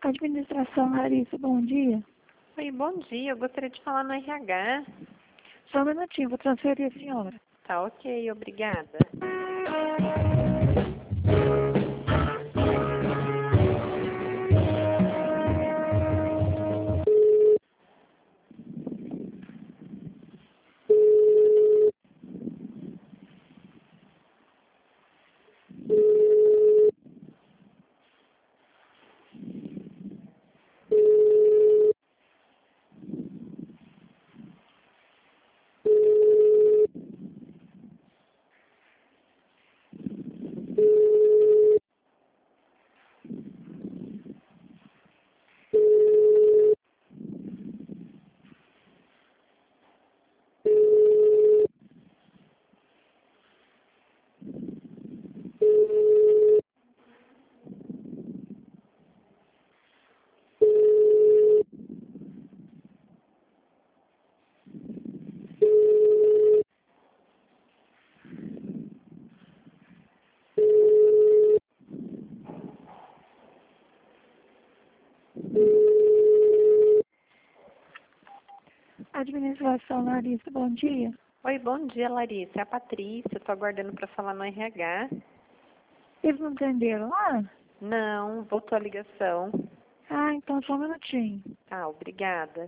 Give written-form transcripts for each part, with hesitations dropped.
Administração, Larissa, bom dia. Oi, bom dia. Eu gostaria de falar no RH. Só um minutinho, vou transferir a senhora. Tá ok, obrigada. Administração, Larissa, bom dia. Oi, bom dia, Larissa. É a Patrícia. Estou aguardando para falar no RH. Eles não atenderam lá? Não, voltou a ligação. Ah, então só um minutinho. Tá, obrigada.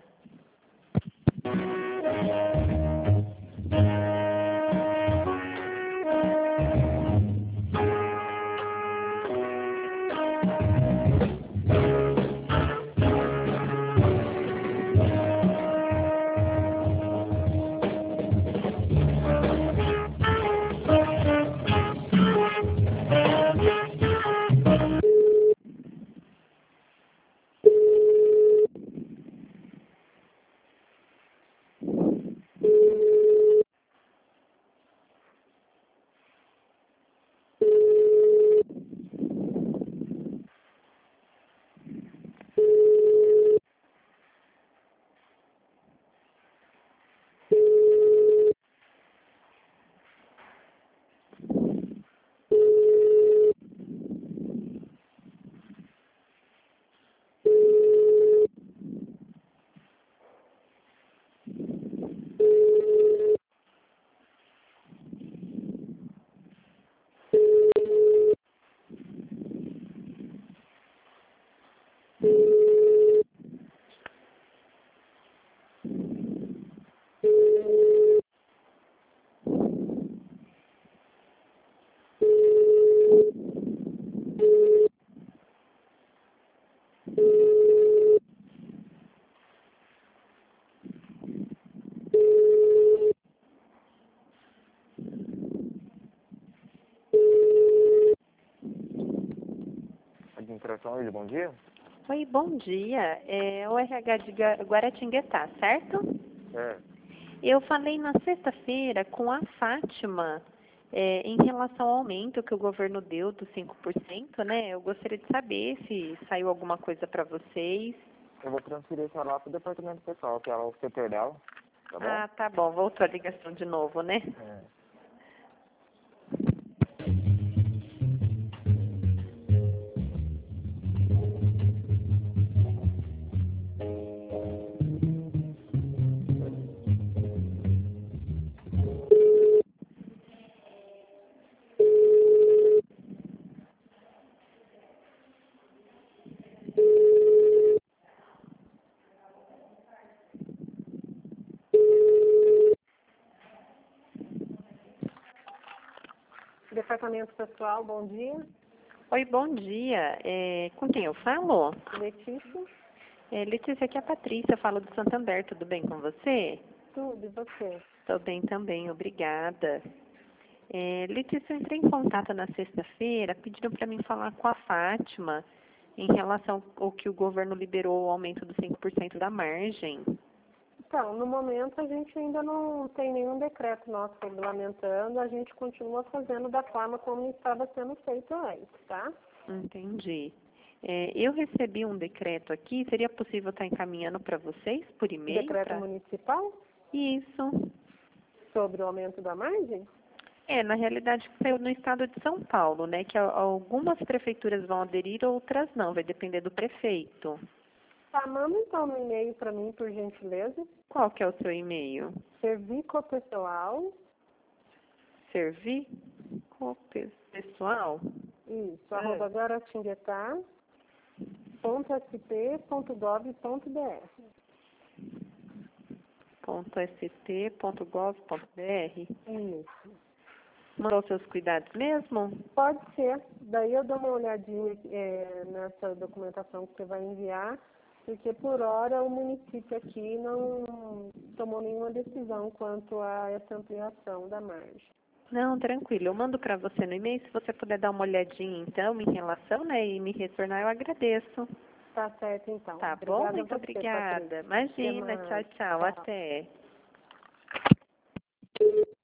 Administração, ele, bom dia. Oi, bom dia. É o RH de Guaratinguetá, certo? É, Eu falei na sexta-feira com a Fátima em relação ao aumento que o governo deu dos 5%, né? Eu gostaria de saber se saiu alguma coisa para vocês. eu vou transferir essa lá pro departamento pessoal, que é o setor dela, tá bom? Ah, tá bom. Voltou a ligação de novo, né? É. Departamento Pessoal, bom dia. Oi, bom dia. Com quem eu falo? Letícia, Letícia, aqui é a Patrícia. Eu falo do Santander. Tudo bem com você? tudo, e você? Estou bem também, obrigada. Letícia, eu entrei em contato na sexta-feira, pediram para mim falar com a Fátima em relação ao que o governo liberou o aumento dos 5% da margem. Então, no momento a gente ainda não tem nenhum decreto nosso regulamentando, a gente continua fazendo da forma como estava sendo feito antes, tá? Entendi. Eu recebi um decreto aqui, seria possível estar encaminhando para vocês por e-mail? Decreto municipal Isso. sobre o aumento da margem? Na realidade, saiu no estado de São Paulo, né? Que algumas prefeituras vão aderir, outras não. Vai depender do prefeito. Tá, manda então um e-mail para mim, por gentileza. Qual que é o seu e-mail? Servicopessoal, Pessoal? isso, arroba guaratinguetá.sp.gov.br. .st.gov.br. Isso. Mandou seus cuidados mesmo? Pode ser. Daí eu dou uma olhadinha nessa documentação que você vai enviar, porque por hora o município aqui não tomou nenhuma decisão quanto a essa ampliação da margem. Não, tranquilo. Eu mando para você no e-mail. Se você puder dar uma olhadinha, então, em relação, né, e me retornar, eu agradeço. Tá certo, então. Tá Obrigada bom? Muito a você, obrigada. Patrícia. Imagina. Até mais. Tchau, tchau. Tchau. Até.